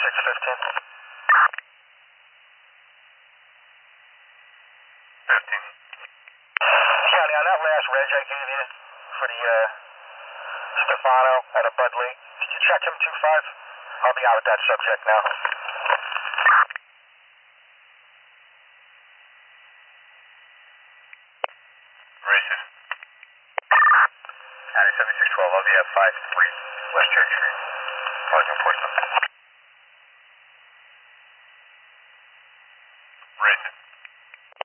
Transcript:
615. 15. County, on that last reg I gave you for the Stefano at a Bud Lee, did you check him 2-5? I'll be out with that subject now. Racing. County 7612, I'll be at 53 West Church Street. Approaching Portsmouth.